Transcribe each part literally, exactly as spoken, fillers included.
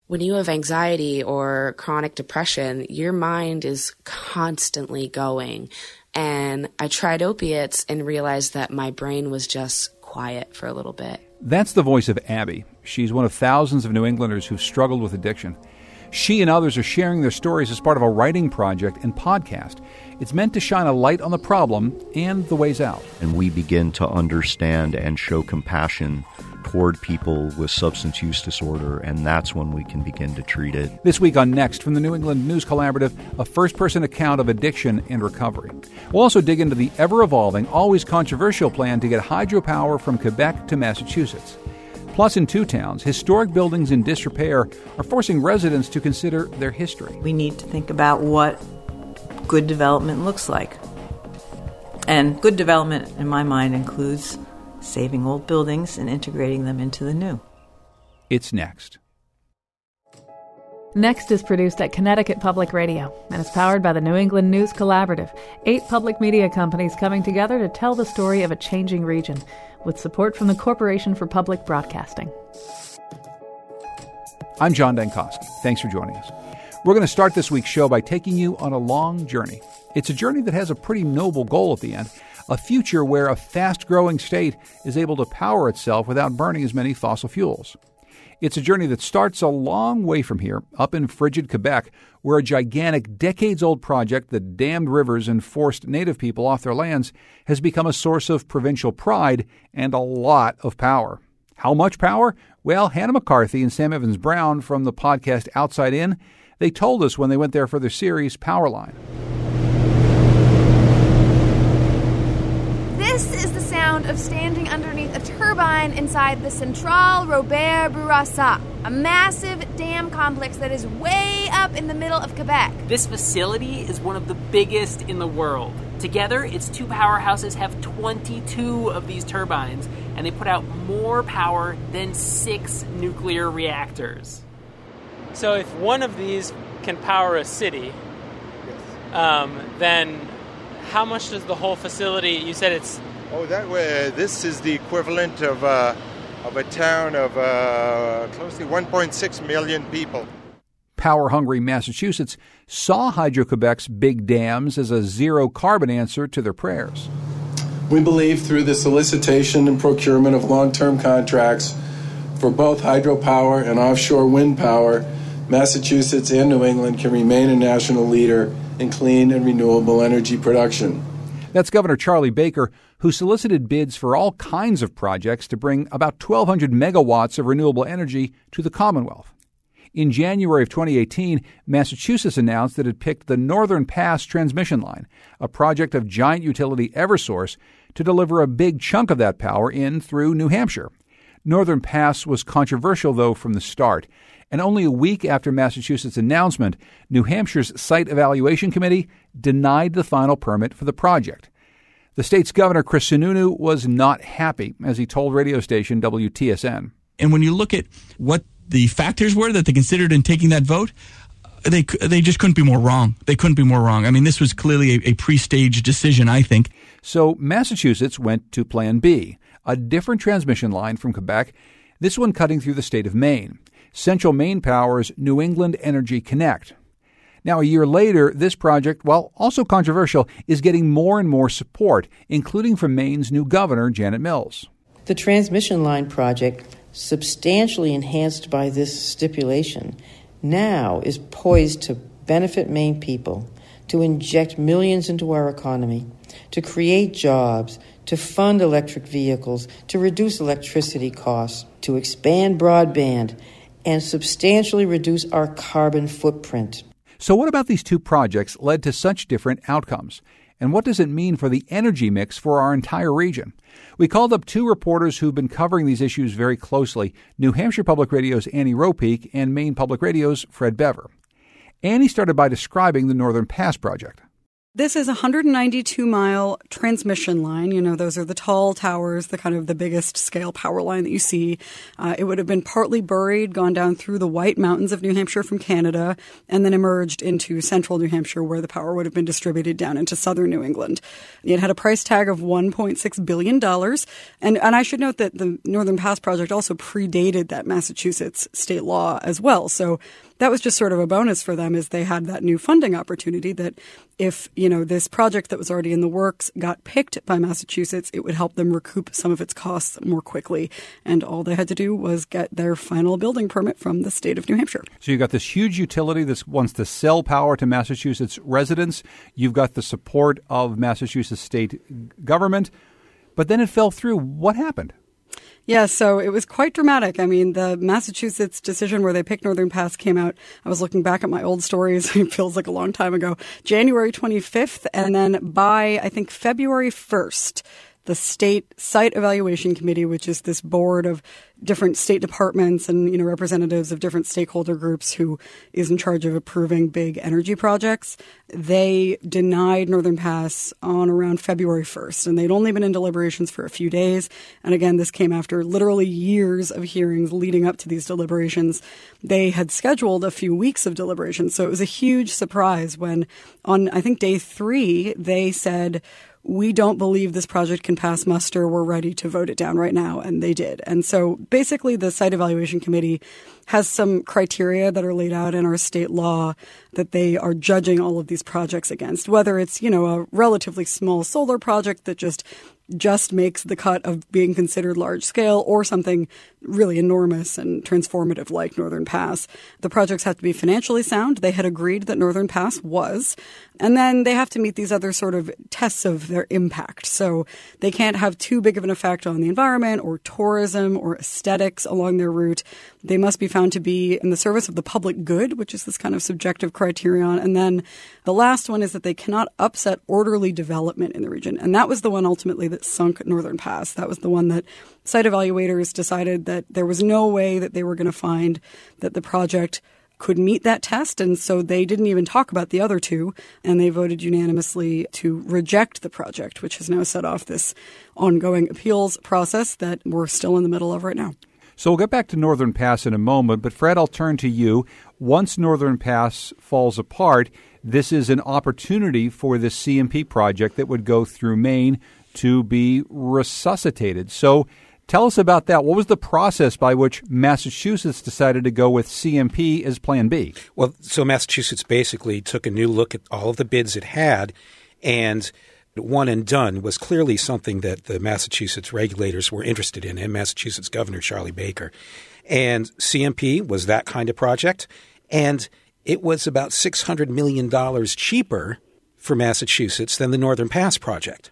When you have anxiety or chronic depression, your mind is constantly going. And I tried opiates and realized that my brain was just quiet for a little bit. That's the voice of Abby. She's one of thousands of New Englanders who've struggled with addiction. She and others are sharing their stories as part of a writing project and podcast. It's meant to shine a light on the problem and the ways out. And we begin to understand and show compassion toward people with substance use disorder, and that's when we can begin to treat it. This week on Next from the New England News Collaborative, a first-person account of addiction and recovery. We'll also dig into the ever-evolving, always controversial plan to get hydropower from Quebec to Massachusetts. Plus, in two towns, historic buildings in disrepair are forcing residents to consider their history. We need to think about what good development looks like. And good development, in my mind, includes saving old buildings and integrating them into the new. It's Next. Next is produced at Connecticut Public Radio and is powered by the New England News Collaborative, eight public media companies coming together to tell the story of a changing region, with support from the Corporation for Public Broadcasting. I'm John Dankosky. Thanks for joining us. We're going to start this week's show by taking you on a long journey. It's a journey that has a pretty noble goal at the end, a future where a fast-growing state is able to power itself without burning as many fossil fuels. It's a journey that starts a long way from here, up in frigid Quebec, where a gigantic, decades-old project that dammed rivers and forced native people off their lands has become a source of provincial pride and a lot of power. How much power? Well, Hannah McCarthy and Sam Evans-Brown from the podcast Outside In, they told us when they went there for their series, Powerline. This is the sound of standing underneath a turbine inside the Centrale Robert Bourassa, a massive dam complex that is way up in the middle of Quebec. This facility is one of the biggest in the world. Together, its two powerhouses have twenty-two of these turbines, and they put out more power than six nuclear reactors. So if one of these can power a city, um, then how much does the whole facility, you said it's... Oh, that way, this is the equivalent of, uh, of a town of uh, close to one point six million people. Power-hungry Massachusetts saw Hydro-Quebec's big dams as a zero-carbon answer to their prayers. We believe through the solicitation and procurement of long-term contracts for both hydropower and offshore wind power, Massachusetts and New England can remain a national leader in clean and renewable energy production. That's Governor Charlie Baker, who solicited bids for all kinds of projects to bring about twelve hundred megawatts of renewable energy to the Commonwealth. In January of twenty eighteen, Massachusetts announced that it picked the Northern Pass transmission line, a project of giant utility Eversource, to deliver a big chunk of that power in through New Hampshire. Northern Pass was controversial, though, from the start. And only a week after Massachusetts' announcement, New Hampshire's Site Evaluation Committee denied the final permit for the project. The state's governor, Chris Sununu, was not happy, as he told radio station W T S N. And when you look at what the factors were that they considered in taking that vote, they they just couldn't be more wrong. They couldn't be more wrong. I mean, this was clearly a, a pre-staged decision, I think. So Massachusetts went to Plan B, a different transmission line from Quebec, this one cutting through the state of Maine. Central Maine Power's New England Energy Connect. Now, a year later, this project, while also controversial, is getting more and more support, including from Maine's new governor, Janet Mills. The transmission line project, substantially enhanced by this stipulation, now is poised to benefit Maine people, to inject millions into our economy, to create jobs, to fund electric vehicles, to reduce electricity costs, to expand broadband, and substantially reduce our carbon footprint. So what about these two projects led to such different outcomes? And what does it mean for the energy mix for our entire region? We called up two reporters who've been covering these issues very closely, New Hampshire Public Radio's Annie Ropeek and Maine Public Radio's Fred Bever. Annie started by describing the Northern Pass project. This is a one hundred ninety-two mile transmission line. You know, those are the tall towers, the kind of the biggest scale power line that you see. Uh, it would have been partly buried, gone down through the White Mountains of New Hampshire from Canada, and then emerged into central New Hampshire, where the power would have been distributed down into southern New England. It had a price tag of one point six billion dollars. And, and I should note that the Northern Pass project also predated that Massachusetts state law as well. So that was just sort of a bonus for them, as they had that new funding opportunity that if, you know, this project that was already in the works got picked by Massachusetts, it would help them recoup some of its costs more quickly. And all they had to do was get their final building permit from the state of New Hampshire. So you've got this huge utility that wants to sell power to Massachusetts residents. You've got the support of Massachusetts state government. But then it fell through. What happened? Yeah, so it was quite dramatic. I mean, the Massachusetts decision where they picked Northern Pass came out. I was looking back at my old stories. It feels like a long time ago. January twenty-fifth. And then by, I think, February first, the State Site Evaluation Committee, which is this board of different state departments and, you know, representatives of different stakeholder groups who is in charge of approving big energy projects, they denied Northern Pass on around February first. And they'd only been in deliberations for a few days. And again, this came after literally years of hearings leading up to these deliberations. They had scheduled a few weeks of deliberations. So it was a huge surprise when on, I think, day three, they said, we don't believe this project can pass muster. We're ready to vote it down right now. And they did. And so basically the Site Evaluation Committee has some criteria that are laid out in our state law that they are judging all of these projects against, whether it's, you know, a relatively small solar project that just just makes the cut of being considered large scale or something really enormous and transformative like Northern Pass. The projects have to be financially sound. They had agreed that Northern Pass was. And then they have to meet these other sort of tests of their impact. So they can't have too big of an effect on the environment or tourism or aesthetics along their route. They must be found to be in the service of the public good, which is this kind of subjective criterion. And then the last one is that they cannot upset orderly development in the region. And that was the one ultimately that sunk Northern Pass. That was the one that site evaluators decided that there was no way that they were going to find that the project could meet that test. And so they didn't even talk about the other two. And they voted unanimously to reject the project, which has now set off this ongoing appeals process that we're still in the middle of right now. So we'll get back to Northern Pass in a moment. But Fred, I'll turn to you. Once Northern Pass falls apart, this is an opportunity for the C M P project that would go through Maine to be resuscitated. So tell us about that. What was the process by which Massachusetts decided to go with C M P as Plan B? Well, so Massachusetts basically took a new look at all of the bids it had, and one and done was clearly something that the Massachusetts regulators were interested in, and Massachusetts Governor Charlie Baker. And C M P was that kind of project, and it was about six hundred million dollars cheaper for Massachusetts than the Northern Pass project.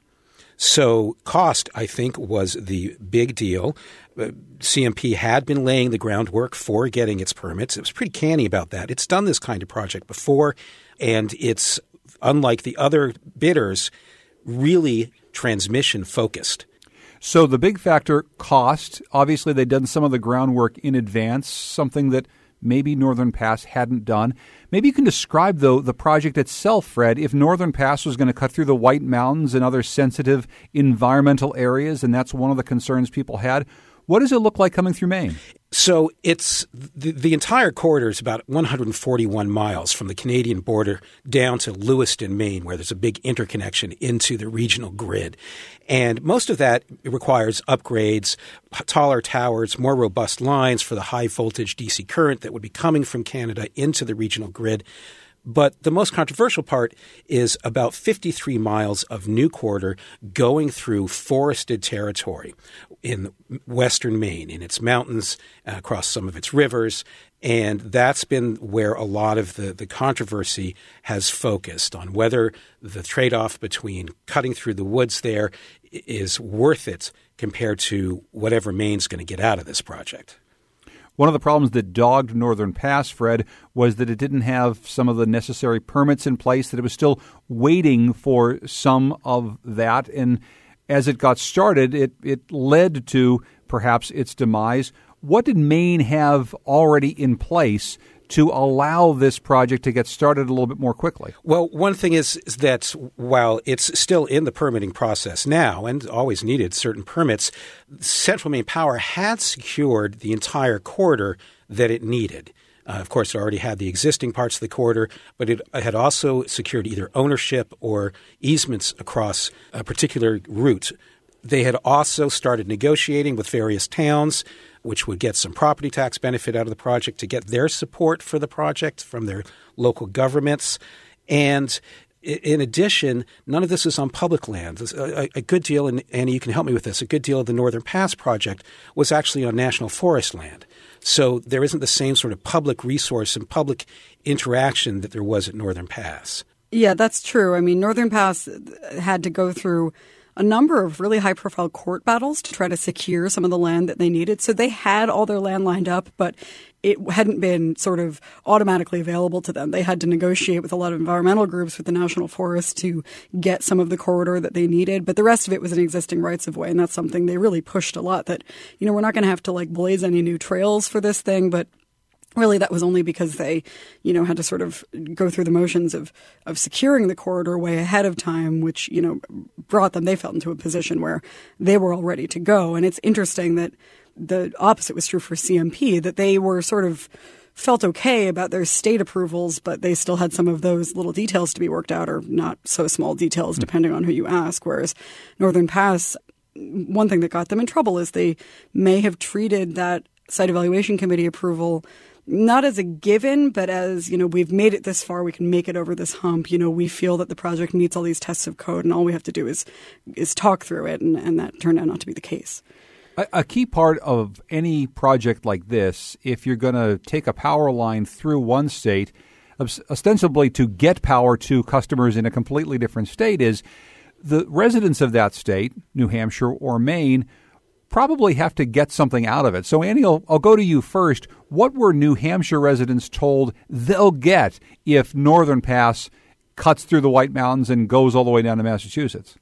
So cost, I think, was the big deal. Uh, C M P had been laying the groundwork for getting its permits. It was pretty canny about that. It's done this kind of project before, and it's, unlike the other bidders, really transmission focused. So the big factor, cost. Obviously, they'd done some of the groundwork in advance, something that maybe Northern Pass hadn't done. Maybe you can describe, though, the project itself, Fred. If Northern Pass was going to cut through the White Mountains and other sensitive environmental areas, and that's one of the concerns people had, what does it look like coming through Maine? So it's the, the entire corridor is about one hundred forty-one miles from the Canadian border down to Lewiston, Maine, where there's a big interconnection into the regional grid. And most of that requires upgrades, taller towers, more robust lines for the high voltage D C current that would be coming from Canada into the regional grid. But the most controversial part is about fifty-three miles of new corridor going through forested territory in western Maine, in its mountains, uh, across some of its rivers. And that's been where a lot of the, the controversy has focused on whether the trade-off between cutting through the woods there is worth it compared to whatever Maine's going to get out of this project. One of the problems that dogged Northern Pass, Fred, was that it didn't have some of the necessary permits in place, that it was still waiting for some of that. And as it got started, it, it led to perhaps its demise. What did Maine have already in place to allow this project to get started a little bit more quickly? Well, one thing is, is that while it's still in the permitting process now and always needed certain permits, Central Maine Power had secured the entire corridor that it needed. Uh, of course, it already had the existing parts of the corridor, but it had also secured either ownership or easements across a particular route. They had also started negotiating with various towns, which would get some property tax benefit out of the project to get their support for the project from their local governments. And in addition, none of this is on public land. A, a good deal, and Annie, you can help me with this, a good deal of the Northern Pass project was actually on national forest land. So there isn't the same sort of public resource and public interaction that there was at Northern Pass. Yeah, that's true. I mean, Northern Pass had to go through a number of really high-profile court battles to try to secure some of the land that they needed. So they had all their land lined up, but it hadn't been sort of automatically available to them. They had to negotiate with a lot of environmental groups with the National Forest to get some of the corridor that they needed. But the rest of it was an existing rights-of-way, and that's something they really pushed a lot, that, you know, we're not going to have to, like, blaze any new trails for this thing, but really, that was only because they, you know, had to sort of go through the motions of of securing the corridor way ahead of time, which, you know, brought them, they felt, into a position where they were all ready to go. And it's interesting that the opposite was true for C M P, that they were sort of felt okay about their state approvals, but they still had some of those little details to be worked out, or not so small details, depending on who you ask. Whereas Northern Pass, one thing that got them in trouble is they may have treated that site evaluation committee approval not as a given, but as, you know, we've made it this far, we can make it over this hump. You know, we feel that the project meets all these tests of code, and all we have to do is is talk through it, and, and that turned out not to be the case. A, a key part of any project like this, if you're going to take a power line through one state, ostensibly to get power to customers in a completely different state, is the residents of that state, New Hampshire or Maine, probably have to get something out of it. So, Annie, I'll, I'll go to you first. What were New Hampshire residents told they'll get if Northern Pass cuts through the White Mountains and goes all the way down to Massachusetts?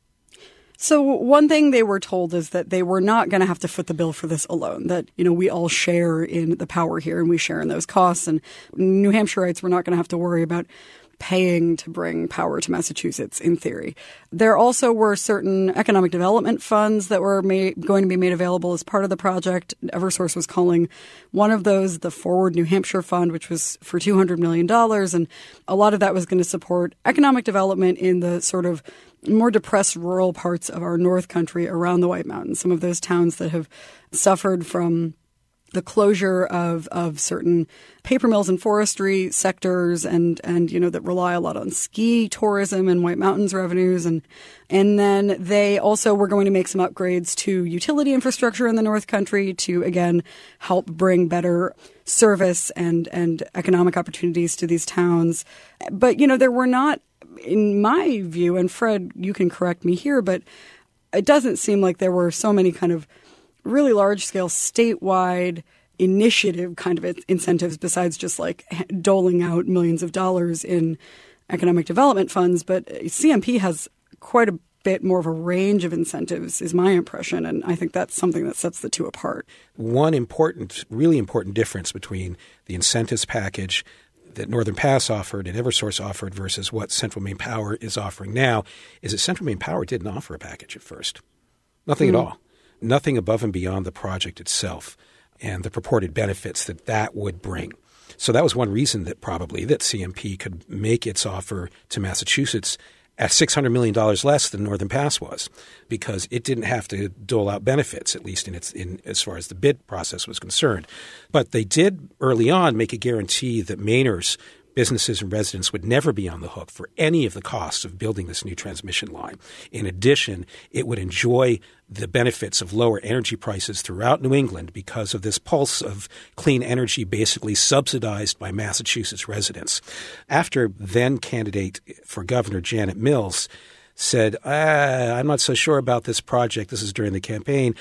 So one thing they were told is that they were not going to have to foot the bill for this alone, that, you know, we all share in the power here and we share in those costs. And New Hampshireites were not going to have to worry about paying to bring power to Massachusetts, in theory. There also were certain economic development funds that were made, going to be made available as part of the project. Eversource was calling one of those the Forward New Hampshire Fund, which was for two hundred million dollars. And a lot of that was going to support economic development in the sort of more depressed rural parts of our North Country around the White Mountains, some of those towns that have suffered from the closure of, of certain paper mills and forestry sectors, and, and, you know, that rely a lot on ski tourism and White Mountains revenues. And, and then they also were going to make some upgrades to utility infrastructure in the North Country to, again, help bring better service and, and economic opportunities to these towns. But, you know, there were not, in my view, and Fred, you can correct me here, but it doesn't seem like there were so many kind of really large-scale statewide initiative kind of incentives besides just like doling out millions of dollars in economic development funds. But C M P has quite a bit more of a range of incentives, is my impression, and I think that's something that sets the two apart. One important, really important difference between the incentives package that Northern Pass offered and Eversource offered versus what Central Maine Power is offering now is that Central Maine Power didn't offer a package at first. Nothing mm. at all. Nothing above and beyond the project itself and the purported benefits that that would bring. So that was one reason that probably that C M P could make its offer to Massachusetts at six hundred million dollars less than Northern Pass was, because it didn't have to dole out benefits, at least in its in as far as the bid process was concerned. But they did early on make a guarantee that Mainers, businesses and residents, would never be on the hook for any of the costs of building this new transmission line. In addition, it would enjoy the benefits of lower energy prices throughout New England because of this pulse of clean energy basically subsidized by Massachusetts residents. After then candidate for governor Janet Mills said, ah, I'm not so sure about this project. This is during the campaign.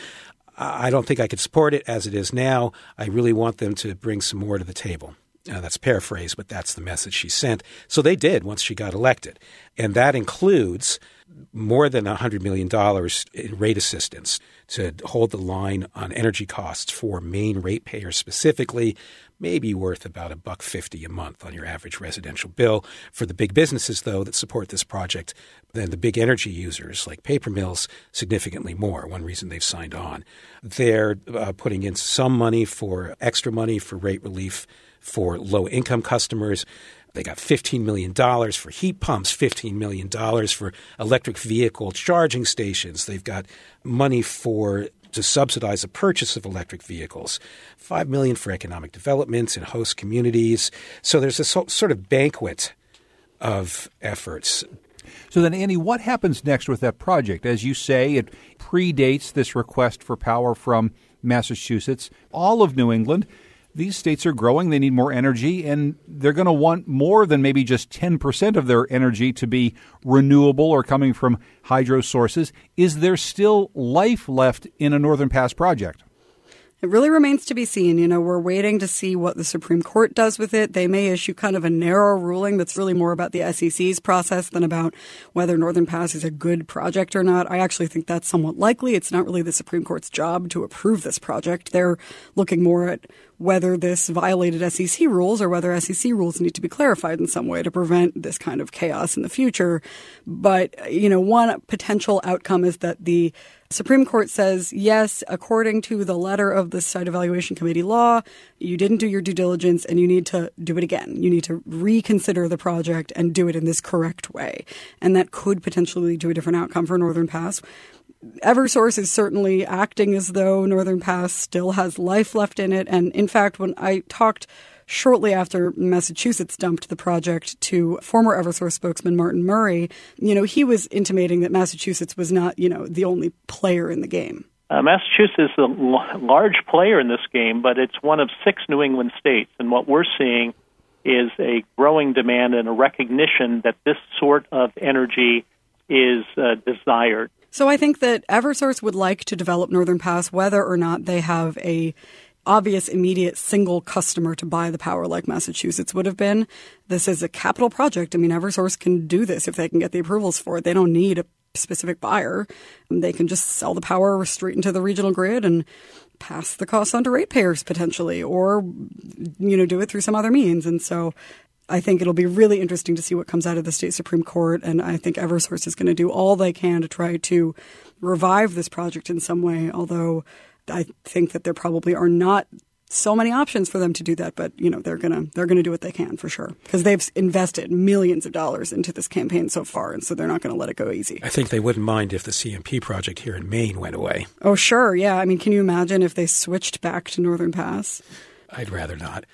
I don't think I could support it as it is now. I really want them to bring some more to the table. Uh, that's paraphrased, but that's the message she sent. So they did once she got elected. And that includes more than one hundred million dollars in rate assistance to hold the line on energy costs for Maine ratepayers specifically, maybe worth about a buck fifty a month on your average residential bill. For the big businesses, though, that support this project, then the big energy users like paper mills, significantly more. One reason they've signed on. They're uh, putting in some money for extra money for rate relief for low-income customers. They got fifteen million dollars for heat pumps, fifteen million dollars for electric vehicle charging stations. They've got money for to subsidize the purchase of electric vehicles, five million dollars for economic development in host communities. So there's a so, sort of banquet of efforts. So then, Annie, what happens next with that project? As you say, it predates this request for power from Massachusetts, all of New England. These states are growing. They need more energy, and they're going to want more than maybe just ten percent of their energy to be renewable or coming from hydro sources. Is there still life left in a Northern Pass project? It really remains to be seen. You know, we're waiting to see what the Supreme Court does with it. They may issue kind of a narrow ruling that's really more about the S E C's process than about whether Northern Pass is a good project or not. I actually think that's somewhat likely. It's not really the Supreme Court's job to approve this project. They're looking more at whether this violated S E C rules or whether S E C rules need to be clarified in some way to prevent this kind of chaos in the future. But, you know, one potential outcome is that the Supreme Court says, yes, according to the letter of the Site Evaluation Committee law, you didn't do your due diligence and you need to do it again. You need to reconsider the project and do it in this correct way. And that could potentially lead to a different outcome for Northern Pass. Eversource is certainly acting as though Northern Pass still has life left in it. And in fact, when I talked shortly after Massachusetts dumped the project to former Eversource spokesman Martin Murray, you know, he was intimating that Massachusetts was not, you know, the only player in the game. Uh, Massachusetts is a l- large player in this game, but it's one of six New England states. And what we're seeing is a growing demand and a recognition that this sort of energy is uh, desired. So I think that Eversource would like to develop Northern Pass whether or not they have a obvious, immediate single customer to buy the power like Massachusetts would have been. This is a capital project. I mean, Eversource can do this if they can get the approvals for it. They don't need a specific buyer. They can just sell the power straight into the regional grid and pass the costs on to ratepayers potentially, or, you know, do it through some other means. And so I think it'll be really interesting to see what comes out of the state Supreme Court. And I think Eversource is going to do all they can to try to revive this project in some way, although I think that there probably are not so many options for them to do that, but you know they're gonna they're gonna do what they can for sure because they've invested millions of dollars into this campaign so far, and so they're not going to let it go easy. I think they wouldn't mind if the C M P project here in Maine went away. Oh, sure, yeah. I mean, can you imagine if they switched back to Northern Pass? I'd rather not.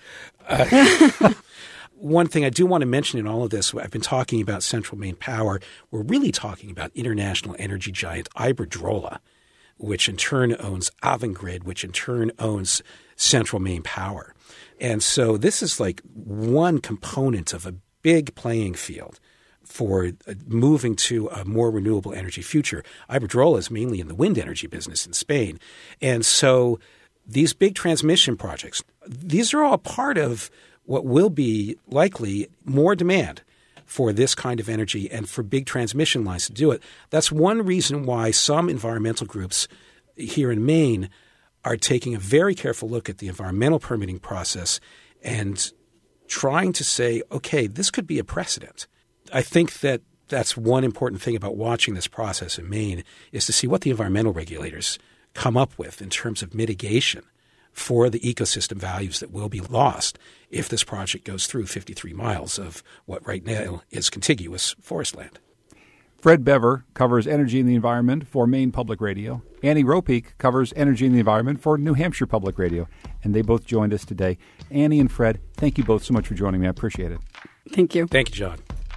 Uh, one thing I do want to mention in all of this, I've been talking about Central Maine Power. We're really talking about international energy giant Iberdrola, which in turn owns Avangrid, which in turn owns Central Maine Power. And so this is like one component of a big playing field for moving to a more renewable energy future. Iberdrola is mainly in the wind energy business in Spain. And so these big transmission projects, these are all part of what will be likely more demand for this kind of energy and for big transmission lines to do it. That's one reason why some environmental groups here in Maine are taking a very careful look at the environmental permitting process and trying to say, okay, this could be a precedent. I think that that's one important thing about watching this process in Maine is to see what the environmental regulators come up with in terms of mitigation for the ecosystem values that will be lost if this project goes through fifty-three miles of what right now is contiguous forest land. Fred Bever covers energy and the environment for Maine Public Radio. Annie Ropeek covers energy and the environment for New Hampshire Public Radio. And they both joined us today. Annie and Fred, thank you both so much for joining me. I appreciate it. Thank you. Thank you, John.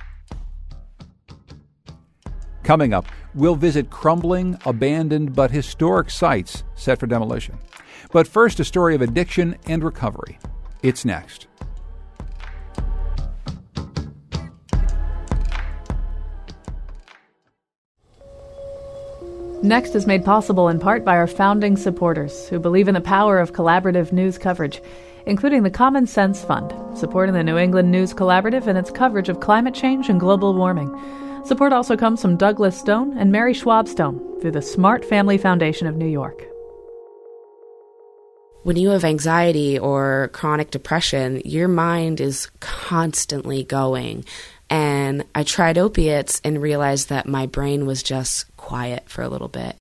Coming up, we'll visit crumbling, abandoned, but historic sites set for demolition. But first, a story of addiction and recovery. It's next. Next is made possible in part by our founding supporters who believe in the power of collaborative news coverage, including the Common Sense Fund, supporting the New England News Collaborative and its coverage of climate change and global warming. Support also comes from Douglas Stone and Mary Schwab Stone through the Smart Family Foundation of New York. When you have anxiety or chronic depression, your mind is constantly going. And I tried opiates and realized that my brain was just quiet for a little bit.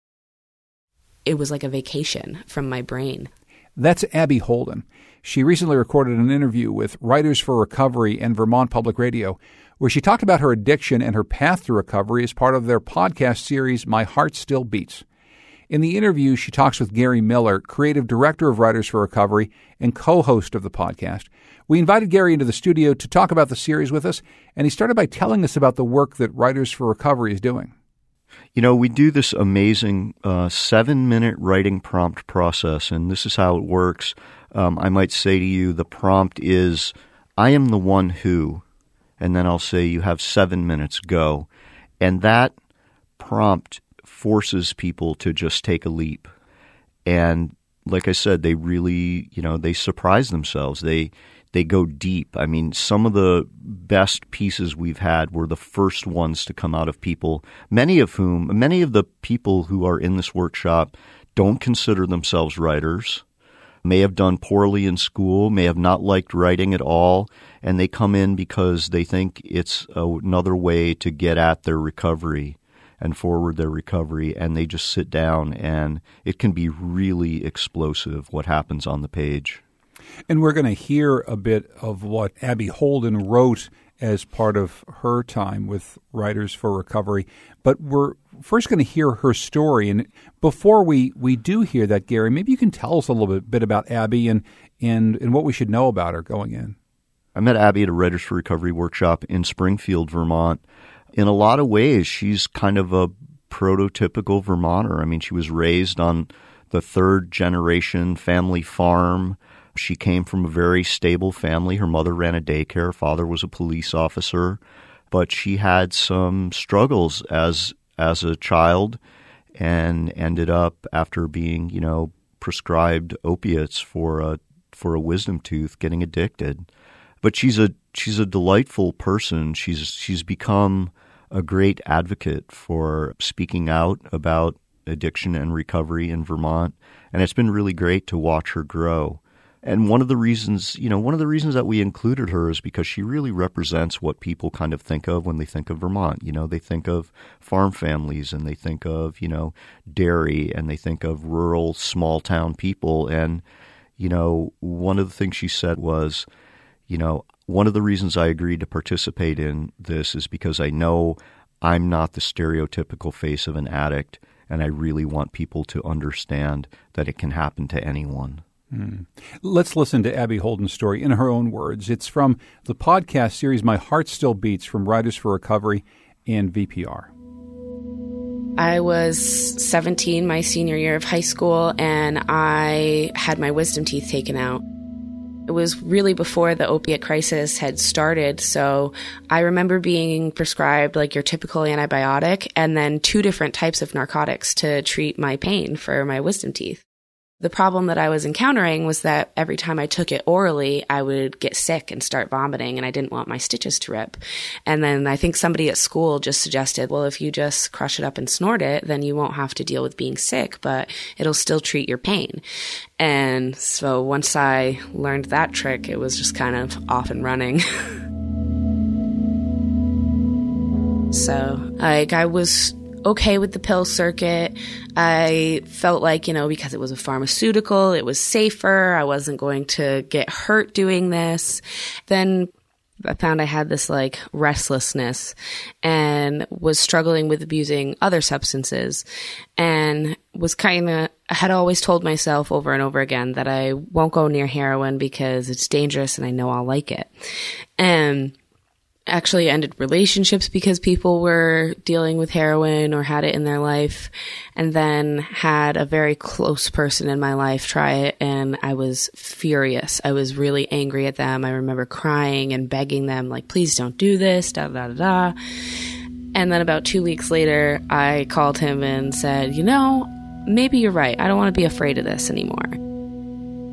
It was like a vacation from my brain. That's Abby Holden. She recently recorded an interview with Writers for Recovery and Vermont Public Radio, where she talked about her addiction and her path to recovery as part of their podcast series, My Heart Still Beats. In the interview, she talks with Gary Miller, creative director of Writers for Recovery and co-host of the podcast. We invited Gary into the studio to talk about the series with us, and he started by telling us about the work that Writers for Recovery is doing. You know, we do this amazing uh, seven-minute writing prompt process, and this is how it works. Um, I might say to you, the prompt is, I am the one who, and then I'll say, you have seven minutes, go. And that prompt forces people to just take a leap. And like I said, they really, you know, they surprise themselves. They they go deep. I mean, some of the best pieces we've had were the first ones to come out of people, many of whom, many of the people who are in this workshop don't consider themselves writers, may have done poorly in school, may have not liked writing at all, and they come in because they think it's another way to get at their recovery and forward their recovery, and they just sit down, and it can be really explosive what happens on the page. And we're going to hear a bit of what Abby Holden wrote as part of her time with Writers for Recovery. But we're first going to hear her story. And before we, we do hear that, Gary, maybe you can tell us a little bit, bit about Abby and, and, and what we should know about her going in. I met Abby at a Writers for Recovery workshop in Springfield, Vermont. In a lot of ways, she's kind of a prototypical Vermonter. I mean, she was raised on the third generation family farm. She came from a very stable family. Her mother ran a daycare. Her father was a police officer. But she had some struggles as as a child and ended up, after being, you know, prescribed opiates for a for a wisdom tooth, getting addicted. But she's a she's a delightful person. She's she's become a great advocate for speaking out about addiction and recovery in Vermont. And it's been really great to watch her grow. And one of the reasons, you know, one of the reasons that we included her is because she really represents what people kind of think of when they think of Vermont. You know, they think of farm families and they think of, you know, dairy and they think of rural, small town people. And, you know, one of the things she said was, you know, one of the reasons I agreed to participate in this is because I know I'm not the stereotypical face of an addict, and I really want people to understand that it can happen to anyone. Mm. Let's listen to Abby Holden's story in her own words. It's from the podcast series My Heart Still Beats from Writers for Recovery and V P R. I was seventeen, my senior year of high school, and I had my wisdom teeth taken out. It was really before the opiate crisis had started, so I remember being prescribed like your typical antibiotic and then two different types of narcotics to treat my pain for my wisdom teeth. The problem that I was encountering was that every time I took it orally, I would get sick and start vomiting, and I didn't want my stitches to rip. And then I think somebody at school just suggested, well, if you just crush it up and snort it, then you won't have to deal with being sick, but it'll still treat your pain. And so once I learned that trick, it was just kind of off and running. So, like, I was okay with the pill circuit. I felt like, you know, because it was a pharmaceutical, it was safer. I wasn't going to get hurt doing this. Then I found I had this like restlessness and was struggling with abusing other substances and was kind of, I had always told myself over and over again that I won't go near heroin because it's dangerous and I know I'll like it. And actually ended relationships because people were dealing with heroin or had it in their life, and then had a very close person in my life try it, and I was furious. I was really angry at them. I remember crying and begging them, like, please don't do this, da da da da. And then about two weeks later, I called him and said, you know, maybe you're right. I don't want to be afraid of this anymore.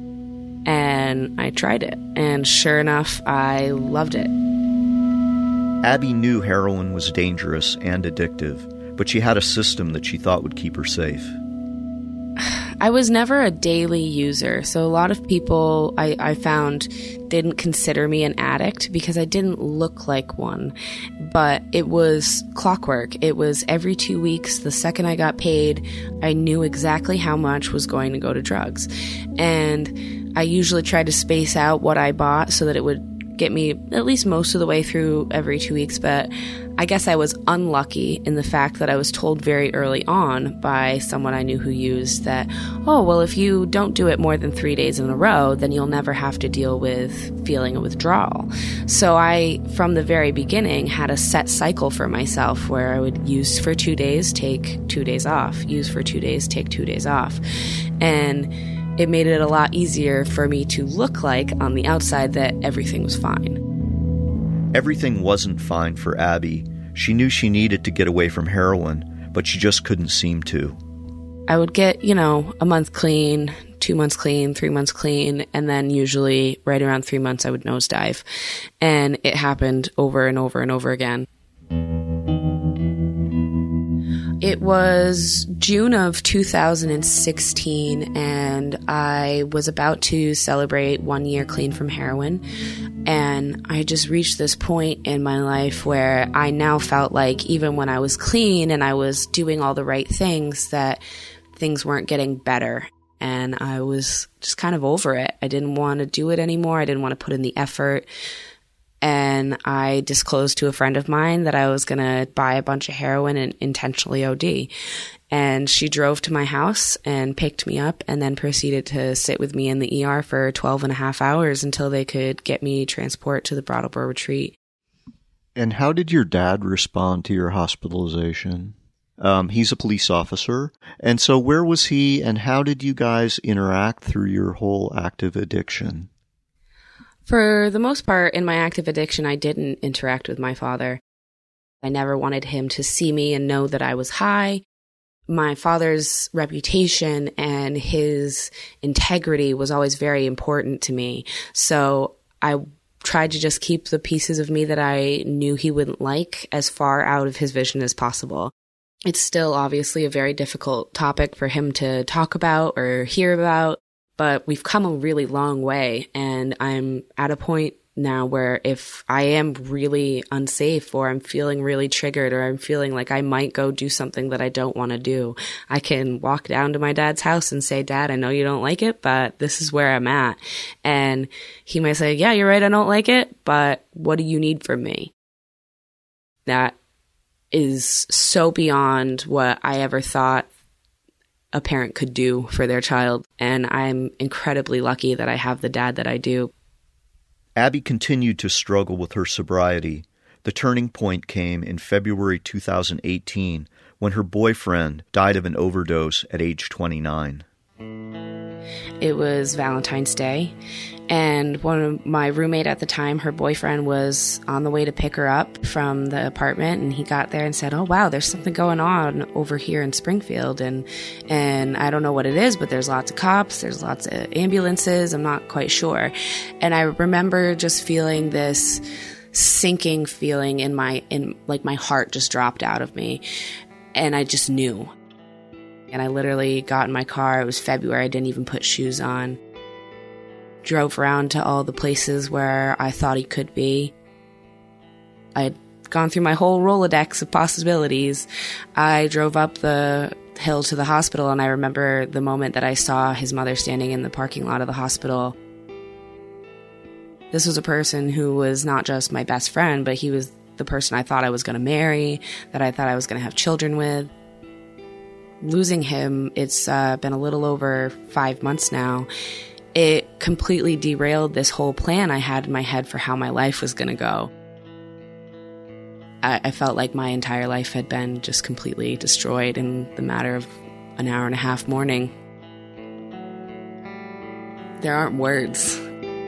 And I tried it, and sure enough, I loved it. Abby knew heroin was dangerous and addictive, but she had a system that she thought would keep her safe. I was never a daily user, so a lot of people I, I found didn't consider me an addict because I didn't look like one. But it was clockwork. It was every two weeks, the second I got paid, I knew exactly how much was going to go to drugs. And I usually tried to space out what I bought so that it would get me at least most of the way through every two weeks, but I guess I was unlucky in the fact that I was told very early on by someone I knew who used that, oh, well, if you don't do it more than three days in a row, then you'll never have to deal with feeling a withdrawal. So I, from the very beginning, had a set cycle for myself where I would use for two days, take two days off, use for two days, take two days off. And it made it a lot easier for me to look like on the outside that everything was fine. Everything wasn't fine for Abby. She knew she needed to get away from heroin, but she just couldn't seem to. I would get, you know, a month clean, two months clean, three months clean, and then usually right around three months I would nosedive. And it happened over and over and over again. It was June of two thousand sixteen, and I was about to celebrate one year clean from heroin. And I just reached this point in my life where I now felt like even when I was clean and I was doing all the right things, that things weren't getting better. And I was just kind of over it. I didn't want to do it anymore. I didn't want to put in the effort. And I disclosed to a friend of mine that I was going to buy a bunch of heroin and intentionally O D. And she drove to my house and picked me up and then proceeded to sit with me in the E R for twelve and a half hours until they could get me transport to the Brattleboro retreat. And how did your dad respond to your hospitalization? Um, he's a police officer. And so where was he and how did you guys interact through your whole active addiction? For the most part, in my active addiction, I didn't interact with my father. I never wanted him to see me and know that I was high. My father's reputation and his integrity was always very important to me. So I tried to just keep the pieces of me that I knew he wouldn't like as far out of his vision as possible. It's still obviously a very difficult topic for him to talk about or hear about. But we've come a really long way, and I'm at a point now where if I am really unsafe or I'm feeling really triggered or I'm feeling like I might go do something that I don't want to do, I can walk down to my dad's house and say, Dad, I know you don't like it, but this is where I'm at. And he might say, yeah, you're right, I don't like it, but what do you need from me? That is so beyond what I ever thought a parent could do for their child, and I'm incredibly lucky that I have the dad that I do. Abby continued to struggle with her sobriety. The turning point came in February two thousand eighteen when her boyfriend died of an overdose at age twenty-nine. It was Valentine's Day, and one of my roommate at the time, her boyfriend was on the way to pick her up from the apartment, and he got there and said, oh, wow, there's something going on over here in Springfield, and and I don't know what it is, but there's lots of cops, there's lots of ambulances, I'm not quite sure. And I remember just feeling this sinking feeling in my, in like my heart just dropped out of me, and I just knew. And I literally got in my car. It was February. I didn't even put shoes on. Drove around to all the places where I thought he could be. I'd gone through my whole Rolodex of possibilities. I drove up the hill to the hospital, and I remember the moment that I saw his mother standing in the parking lot of the hospital. This was a person who was not just my best friend, but he was the person I thought I was going to marry, that I thought I was going to have children with. Losing him, it's uh, been a little over five months now. It completely derailed this whole plan I had in my head for how my life was going to go. I, I felt like my entire life had been just completely destroyed in the matter of an hour and a half morning. There aren't words.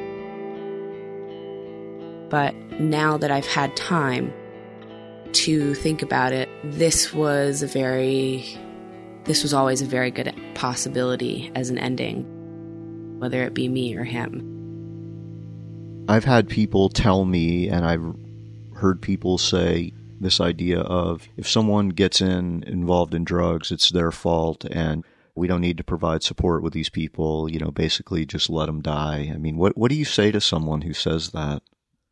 But now that I've had time to think about it, this was a very... This was always a very good possibility as an ending, whether it be me or him. I've had people tell me, and I've heard people say this idea of if someone gets in involved in drugs, it's their fault and we don't need to provide support with these people, you know, basically just let them die. I mean, what what do you say to someone who says that?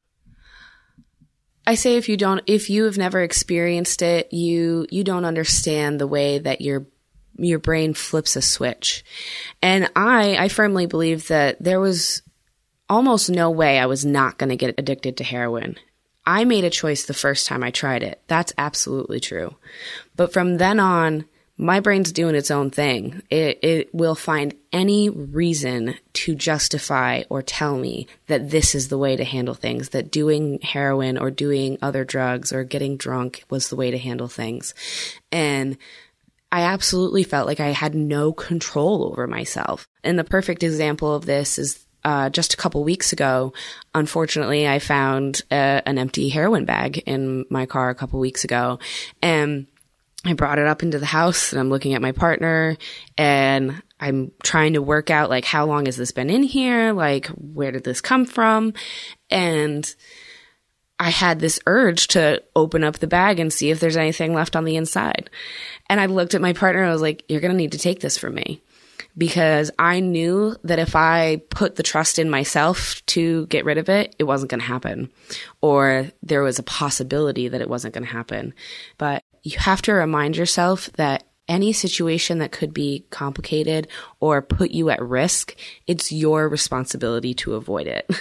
I say if you don't, if you have never experienced it, you you don't understand the way that your your brain flips a switch. And I I firmly believe that there was almost no way I was not going to get addicted to heroin. I made a choice the first time I tried it. That's absolutely true. But from then on, my brain's doing its own thing. It, it will find any reason to justify or tell me that this is the way to handle things, that doing heroin or doing other drugs or getting drunk was the way to handle things. And I absolutely felt like I had no control over myself. And the perfect example of this is uh, just a couple weeks ago, unfortunately, I found a, an empty heroin bag in my car a couple weeks ago. And I brought it up into the house and I'm looking at my partner and I'm trying to work out, like, how long has this been in here? Like, where did this come from? And I had this urge to open up the bag and see if there's anything left on the inside. And I looked at my partner and I was like, you're going to need to take this from me. Because I knew that if I put the trust in myself to get rid of it, it wasn't going to happen. Or there was a possibility that it wasn't going to happen. But you have to remind yourself that any situation that could be complicated or put you at risk, it's your responsibility to avoid it.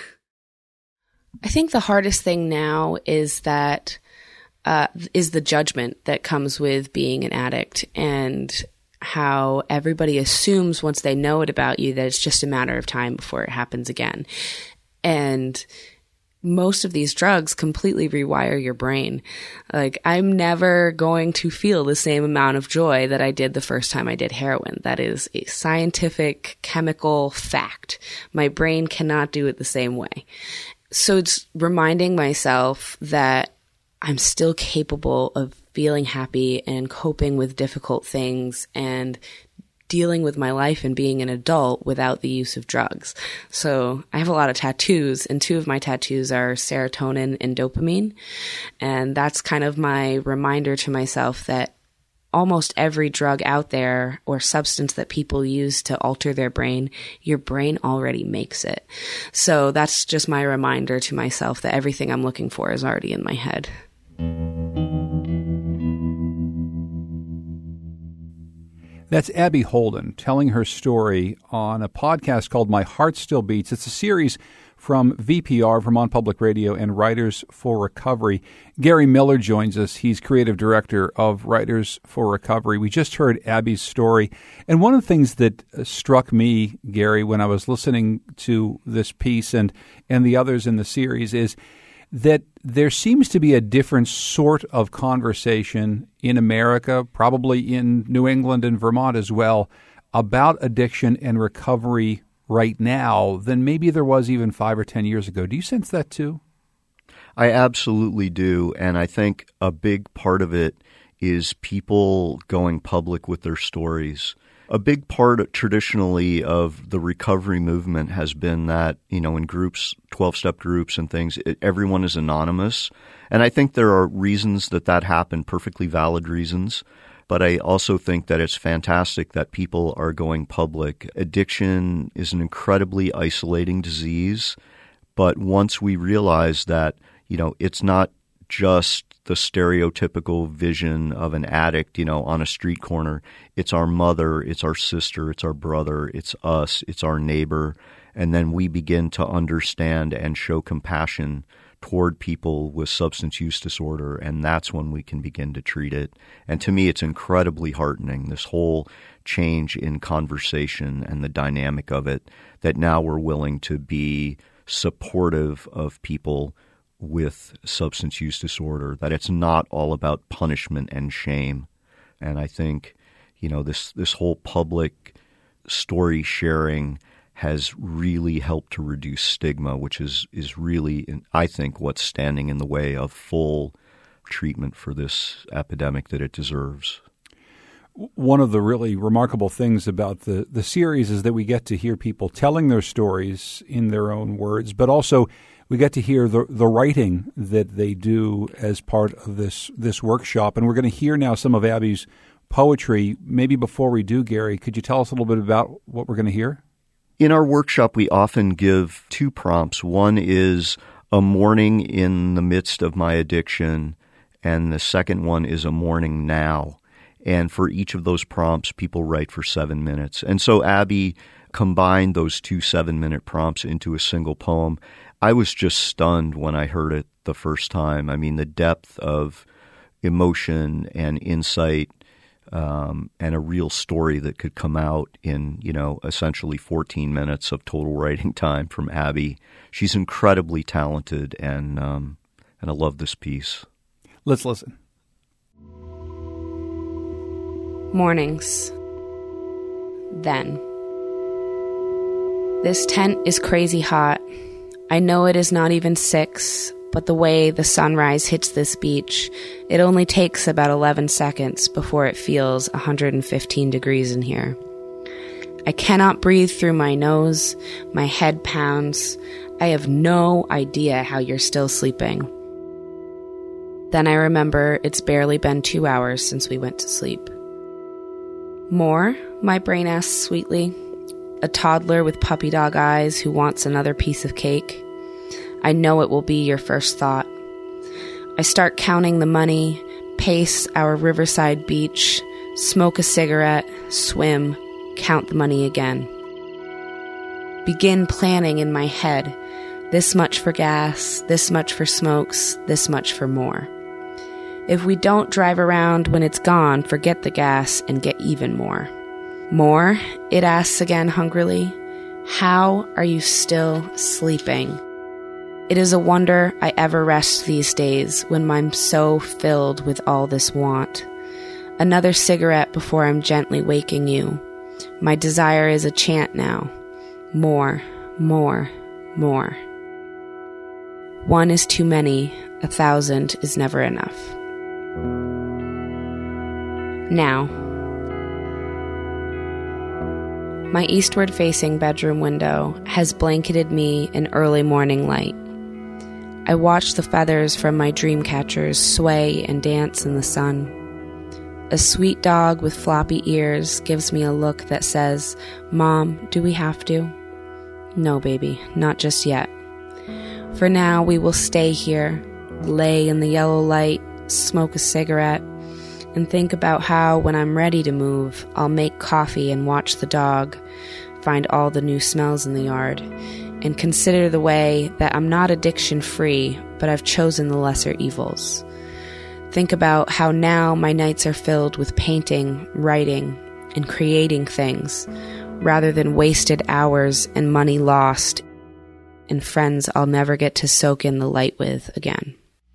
I think the hardest thing now is that uh, is the judgment that comes with being an addict, and how everybody assumes once they know it about you that it's just a matter of time before it happens again. And most of these drugs completely rewire your brain. Like, I'm never going to feel the same amount of joy that I did the first time I did heroin. That is a scientific, chemical fact. My brain cannot do it the same way. So it's reminding myself that I'm still capable of feeling happy and coping with difficult things and dealing with my life and being an adult without the use of drugs. So I have a lot of tattoos, and two of my tattoos are serotonin and dopamine. And that's kind of my reminder to myself that almost every drug out there or substance that people use to alter their brain, your brain already makes it. So that's just my reminder to myself that everything I'm looking for is already in my head. That's Abby Holden telling her story on a podcast called My Heart Still Beats. It's a series from V P R, Vermont Public Radio, and Writers for Recovery. Gary Miller joins us. He's creative director of Writers for Recovery. We just heard Abby's story. And one of the things that struck me, Gary, when I was listening to this piece and, and the others in the series is that there seems to be a different sort of conversation in America, probably in New England and Vermont as well, about addiction and recovery right now than maybe there was even five or ten years ago. Do you sense that too? I absolutely do. And I think a big part of it is people going public with their stories. A big part traditionally of the recovery movement has been that, you know, in groups, twelve-step groups and things, it, everyone is anonymous. And I think there are reasons that that happened, perfectly valid reasons. But I also think that it's fantastic that people are going public. Addiction is an incredibly isolating disease. But once we realize that, you know, it's not just the stereotypical vision of an addict, you know, on a street corner. It's our mother, it's our sister, it's our brother, it's us, it's our neighbor. And then we begin to understand and show compassion toward people with substance use disorder, and that's when we can begin to treat it. And to me, it's incredibly heartening, this whole change in conversation and the dynamic of it, that now we're willing to be supportive of people with substance use disorder, that it's not all about punishment and shame. And I think, you know, this, this whole public story sharing has really helped to reduce stigma, which is, is really, I think, what's standing in the way of full treatment for this epidemic that it deserves. One of the really remarkable things about the, the series is that we get to hear people telling their stories in their own words, but also we got to hear the the writing that they do as part of this this workshop, and we're going to hear now some of Abby's poetry. Maybe before we do, Gary, could you tell us a little bit about what we're going to hear? In our workshop, we often give two prompts. One is a morning in the midst of my addiction, and the second one is a morning now. And for each of those prompts, people write for seven minutes. And so Abby combined those two seven-minute prompts into a single poem. I was just stunned when I heard it the first time. I mean, the depth of emotion and insight um, and a real story that could come out in, you know, essentially fourteen minutes of total writing time from Abby. She's incredibly talented, and um, and I love this piece. Let's listen. Mornings. Then. This tent is crazy hot. I know it is not even six, but the way the sunrise hits this beach, it only takes about eleven seconds before it feels one hundred fifteen degrees in here. I cannot breathe through my nose. My head pounds. I have no idea how you're still sleeping. Then I remember it's barely been two hours since we went to sleep. More? My brain asks sweetly. A toddler with puppy dog eyes who wants another piece of cake. I know it will be your first thought. I start counting the money, pace our riverside beach, smoke a cigarette, swim, count the money again. Begin planning in my head. This much for gas, this much for smokes, this much for more. If we don't drive around when it's gone, forget the gas and get even more. More? It asks again hungrily. How are you still sleeping? It is a wonder I ever rest these days when I'm so filled with all this want. Another cigarette before I'm gently waking you. My desire is a chant now. More, more, more. One is too many, a thousand is never enough. Now. My eastward-facing bedroom window has blanketed me in early morning light. I watch the feathers from my dream catchers sway and dance in the sun. A sweet dog with floppy ears gives me a look that says, "Mom, do we have to?" No, baby, not just yet. For now, we will stay here, lay in the yellow light, smoke a cigarette, and think about how, when I'm ready to move, I'll make coffee and watch the dog, find all the new smells in the yard, and consider the way that I'm not addiction-free, but I've chosen the lesser evils. Think about how now my nights are filled with painting, writing, and creating things, rather than wasted hours and money lost, and friends I'll never get to soak in the light with again.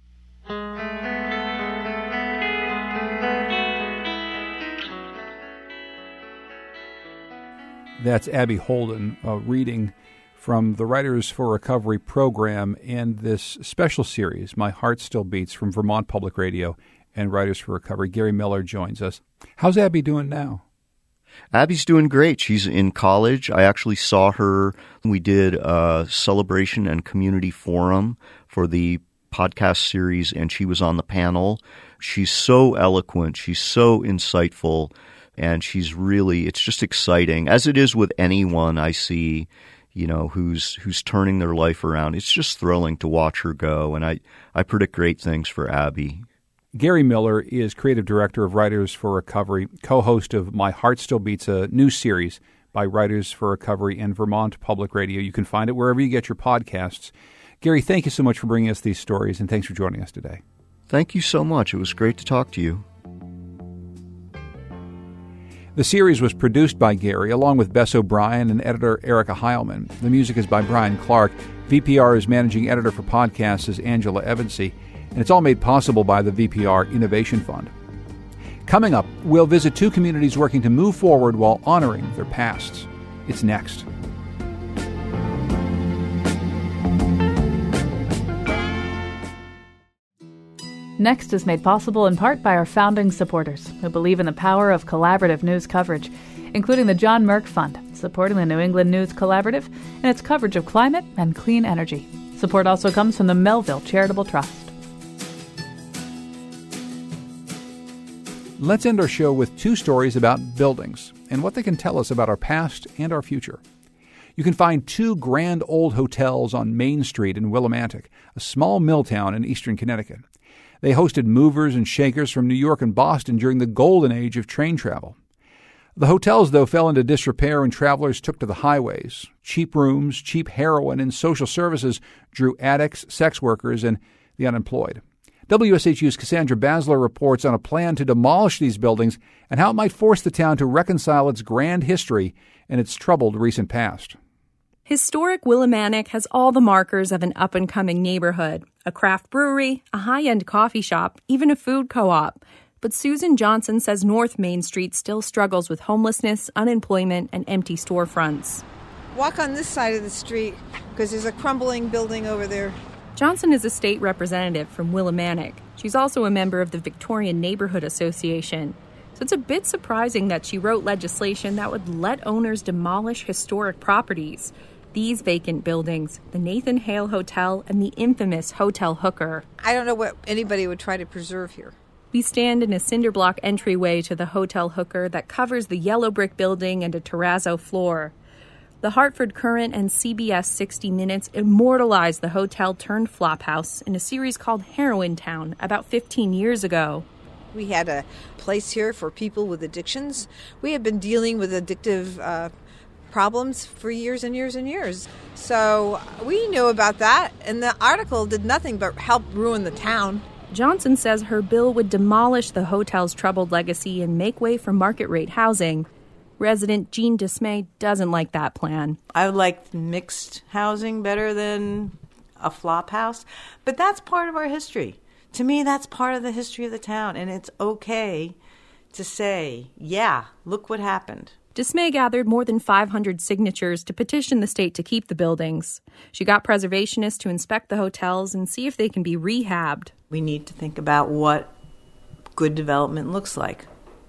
That's Abby Holden uh, reading from the Writers for Recovery program and this special series, My Heart Still Beats, from Vermont Public Radio and Writers for Recovery. Gary Miller joins us. How's Abby doing now? Abby's doing great. She's in college. I actually saw her. We did a celebration and community forum for the podcast series, and she was on the panel. She's so eloquent. She's so insightful. And she's really, it's just exciting, as it is with anyone I see, you know, who's who's turning their life around. It's just thrilling to watch her go, and I, I predict great things for Abby. Gary Miller is creative director of Writers for Recovery, co-host of My Heart Still Beats, a new series by Writers for Recovery and Vermont Public Radio. You can find it wherever you get your podcasts. Gary, thank you so much for bringing us these stories, and thanks for joining us today. Thank you so much. It was great to talk to you. The series was produced by Gary, along with Bess O'Brien and editor Erica Heilman. The music is by Brian Clark. V P R's managing editor for podcasts is Angela Evansy, and it's all made possible by the V P R Innovation Fund. Coming up, we'll visit two communities working to move forward while honoring their pasts. It's next. Next is made possible in part by our founding supporters who believe in the power of collaborative news coverage, including the John Merck Fund, supporting the New England News Collaborative and its coverage of climate and clean energy. Support also comes from the Melville Charitable Trust. Let's end our show with two stories about buildings and what they can tell us about our past and our future. You can find two grand old hotels on Main Street in Willimantic, a small mill town in eastern Connecticut. They hosted movers and shakers from New York and Boston during the golden age of train travel. The hotels, though, fell into disrepair when travelers took to the highways. Cheap rooms, cheap heroin, and social services drew addicts, sex workers, and the unemployed. W S H U's Cassandra Basler reports on a plan to demolish these buildings and how it might force the town to reconcile its grand history and its troubled recent past. Historic Willimantic has all the markers of an up-and-coming neighborhood. A craft brewery, a high-end coffee shop, even a food co-op. But Susan Johnson says North Main Street still struggles with homelessness, unemployment, and empty storefronts. Walk on this side of the street because there's a crumbling building over there. Johnson is a state representative from Willimantic. She's also a member of the Victorian Neighborhood Association. So it's a bit surprising that she wrote legislation that would let owners demolish historic properties. These vacant buildings, the Nathan Hale Hotel and the infamous Hotel Hooker. I don't know what anybody would try to preserve here. We stand in a cinder block entryway to the Hotel Hooker that covers the yellow brick building and a terrazzo floor. The Hartford Courant and C B S sixty minutes immortalized the hotel turned flophouse in a series called Heroin Town about fifteen years ago. We had a place here for people with addictions. We have been dealing with addictive uh, problems for years and years and years. So we knew about that, and the article did nothing but help ruin the town. Johnson says her bill would demolish the hotel's troubled legacy and make way for market-rate housing. Resident Jean Dismay doesn't like that plan. I would like mixed housing better than a flop house, but that's part of our history. To me, that's part of the history of the town, and it's okay to say, yeah, look what happened. Dismay gathered more than five hundred signatures to petition the state to keep the buildings. She got preservationists to inspect the hotels and see if they can be rehabbed. We need to think about what good development looks like.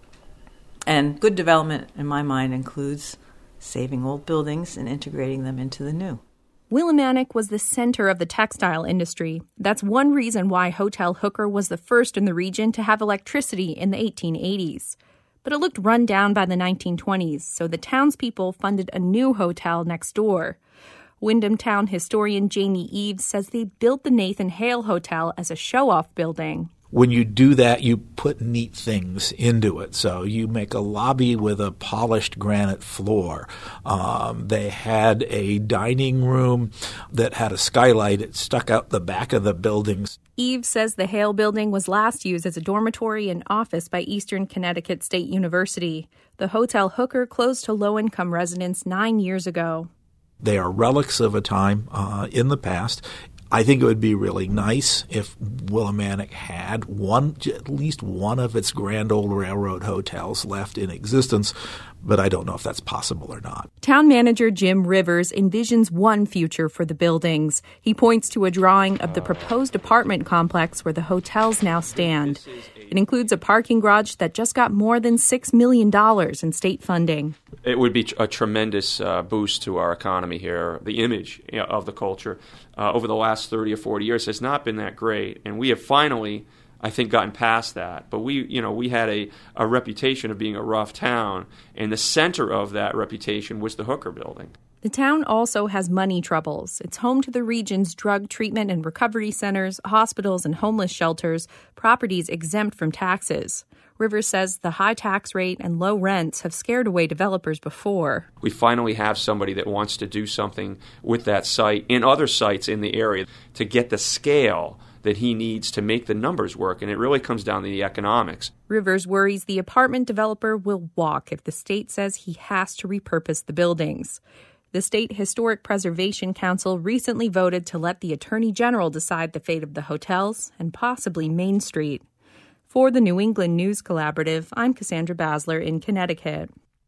And good development, in my mind, includes saving old buildings and integrating them into the new. Willimantic was the center of the textile industry. That's one reason why Hotel Hooker was the first in the region to have electricity in the eighteen eighties. But it looked run down by the nineteen twenties, so the townspeople funded a new hotel next door. Windham Town historian Jamie Eves says they built the Nathan Hale Hotel as a show-off building. When you do that, you put neat things into it. So you make a lobby with a polished granite floor. Um, they had a dining room that had a skylight. It stuck out the back of the buildings. Eve says the Hale building was last used as a dormitory and office by Eastern Connecticut State University. The Hotel Hooker closed to low-income residents nine years ago. They are relics of a time uh, in the past. I think it would be really nice if Willimantic had one, at least one of its Grand Old Railroad hotels left in existence, but I don't know if that's possible or not. Town manager Jim Rivers envisions one future for the buildings. He points to a drawing of the proposed apartment complex where the hotels now stand. It includes a parking garage that just got more than six million dollars in state funding. It would be a tremendous uh, boost to our economy here. The image you know, of the culture uh, over the last thirty or forty years has not been that great, and we have finally, I think, gotten past that. But we, you know, we had a, a reputation of being a rough town, and the center of that reputation was the Hooker building. The town also has money troubles. It's home to the region's drug treatment and recovery centers, hospitals, and homeless shelters, properties exempt from taxes. Rivers says the high tax rate and low rents have scared away developers before. We finally have somebody that wants to do something with that site and other sites in the area to get the scale that he needs to make the numbers work, and it really comes down to the economics. Rivers worries the apartment developer will walk if the state says he has to repurpose the buildings. The State Historic Preservation Council recently voted to let the Attorney General decide the fate of the hotels and possibly Main Street. For the New England News Collaborative, I'm Cassandra Basler in Connecticut.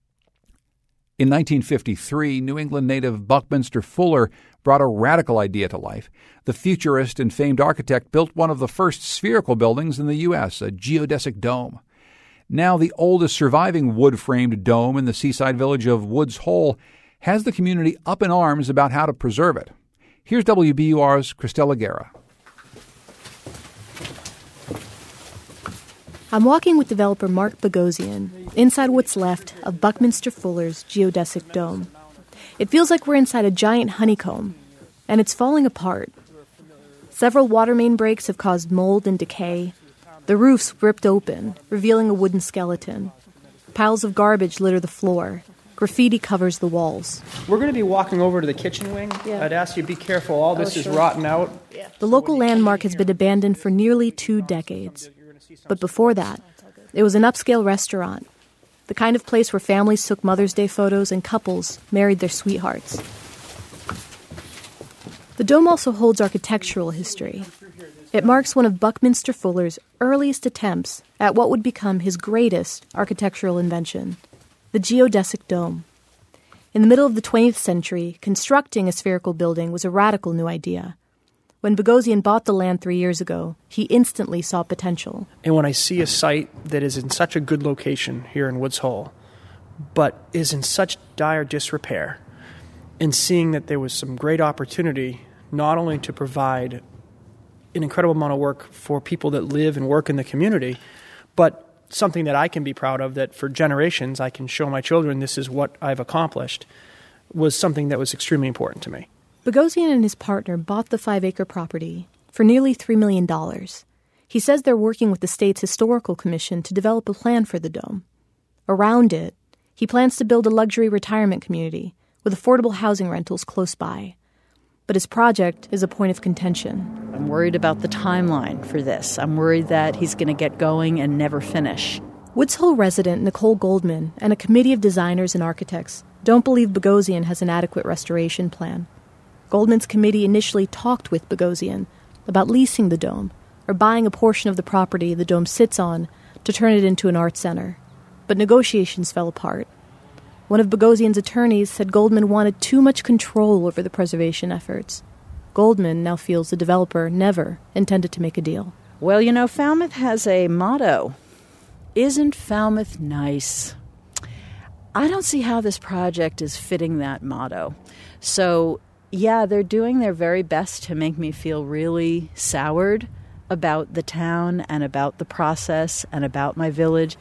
In nineteen fifty-three, New England native Buckminster Fuller brought a radical idea to life. The futurist and famed architect built one of the first spherical buildings in the U S, a geodesic dome. Now the oldest surviving wood-framed dome in the seaside village of Woods Hole has the community up in arms about how to preserve it. Here's W B U R's Cristela Guerra. I'm walking with developer Mark Bogosian inside what's left of Buckminster Fuller's geodesic dome. It feels like we're inside a giant honeycomb, and it's falling apart. Several water main breaks have caused mold and decay. The roof's ripped open, revealing a wooden skeleton. Piles of garbage litter the floor. Graffiti covers the walls. We're going to be walking over to the kitchen wing. Yeah. I'd ask you to be careful. All this oh, sure. is rotten out. Yeah. The local landmark has been abandoned for nearly two decades. But before that, it was an upscale restaurant, the kind of place where families took Mother's Day photos and couples married their sweethearts. The dome also holds architectural history. It marks one of Buckminster Fuller's earliest attempts at what would become his greatest architectural invention, the geodesic dome. In the middle of the twentieth century, constructing a spherical building was a radical new idea. When Bogosian bought the land three years ago, he instantly saw potential. And when I see a site that is in such a good location here in Woods Hole, but is in such dire disrepair, and seeing that there was some great opportunity not only to provide an incredible amount of work for people that live and work in the community, but something that I can be proud of, that for generations I can show my children this is what I've accomplished, was something that was extremely important to me. Bogosian and his partner bought the five-acre property for nearly three million dollars. He says they're working with the state's historical commission to develop a plan for the dome. Around it, he plans to build a luxury retirement community with affordable housing rentals close by. But his project is a point of contention. I'm worried about the timeline for this. I'm worried that he's going to get going and never finish. Woods Hole resident Nicole Goldman and a committee of designers and architects don't believe Bogosian has an adequate restoration plan. Goldman's committee initially talked with Bogosian about leasing the dome or buying a portion of the property the dome sits on to turn it into an art center. But negotiations fell apart. One of Bogosian's attorneys said Goldman wanted too much control over the preservation efforts. Goldman now feels the developer never intended to make a deal. Well, you know, Falmouth has a motto. Isn't Falmouth nice? I don't see how this project is fitting that motto. So, yeah, they're doing their very best to make me feel really soured about the town and about the process and about my village.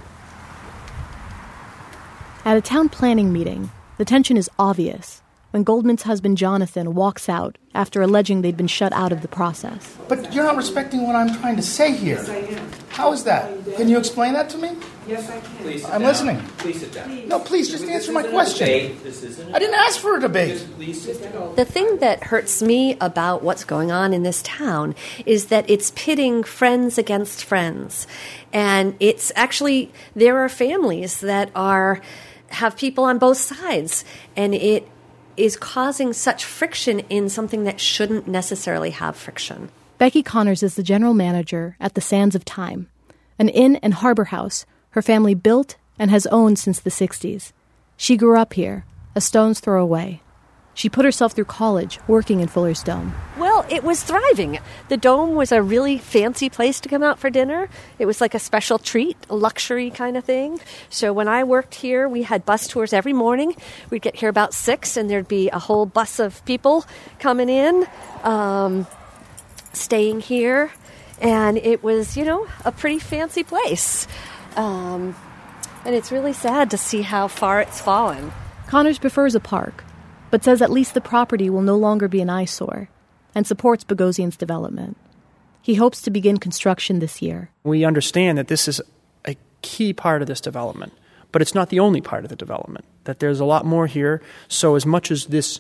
At a town planning meeting, the tension is obvious when Goldman's husband Jonathan walks out after alleging they'd been shut out of the process. But you're not respecting what I'm trying to say here. Yes, I am. How is that? Can you explain that to me? Yes, I can. Please sit I'm down. listening. Please sit down. No, please, just this answer my isn't question. A debate. This isn't I didn't ask for a debate. Just please sit down. The thing that hurts me about what's going on in this town is that it's pitting friends against friends. And it's actually, there are families that are have people on both sides, and it is causing such friction in something that shouldn't necessarily have friction. Becky Connors is the general manager at the Sands of Time, an inn and harbor house her family built and has owned since the sixties. She grew up here, a stone's throw away. She put herself through college working in Fuller's Dome. Well, it was thriving. The Dome was a really fancy place to come out for dinner. It was like a special treat, a luxury kind of thing. So when I worked here, we had bus tours every morning. We'd get here about six, and there'd be a whole bus of people coming in, um, staying here. And it was, you know, a pretty fancy place. Um, and it's really sad to see how far it's fallen. Connors prefers a park, but says at least the property will no longer be an eyesore, and supports Bogosian's development. He hopes to begin construction this year. We understand that this is a key part of this development, but it's not the only part of the development, that there's a lot more here. So as much as this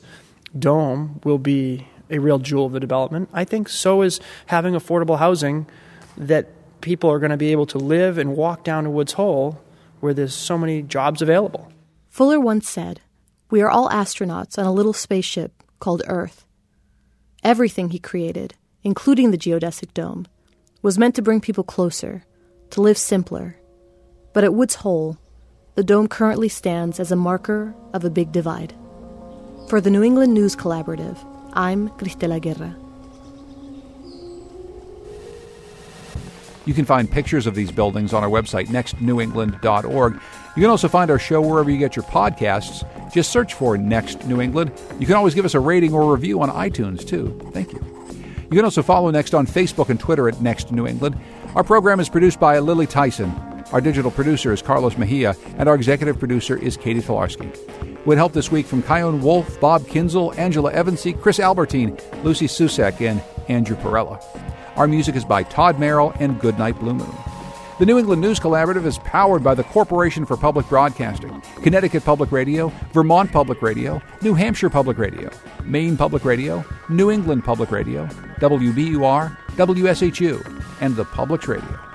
dome will be a real jewel of the development, I think so is having affordable housing that people are going to be able to live and walk down to Woods Hole where there's so many jobs available. Fuller once said, "We are all astronauts on a little spaceship called Earth." Everything he created, including the geodesic dome, was meant to bring people closer, to live simpler. But at Woods Hole, the dome currently stands as a marker of a big divide. For the New England News Collaborative, I'm Cristela Guerra. You can find pictures of these buildings on our website, next new england dot org. You can also find our show wherever you get your podcasts. Just search for Next New England. You can always give us a rating or review on iTunes, too. Thank you. You can also follow Next on Facebook and Twitter at Next New England. Our program is produced by Lily Tyson. Our digital producer is Carlos Mejia, and our executive producer is Katie Filarski. With help this week from Kyone Wolf, Bob Kinzel, Angela Evansy, Chris Albertine, Lucy Susek, and Andrew Perella. Our music is by Todd Merrill and Goodnight Blue Moon. The New England News Collaborative is powered by the Corporation for Public Broadcasting, Connecticut Public Radio, Vermont Public Radio, New Hampshire Public Radio, Maine Public Radio, New England Public Radio, W B U R, W S H U, and the Public Radio.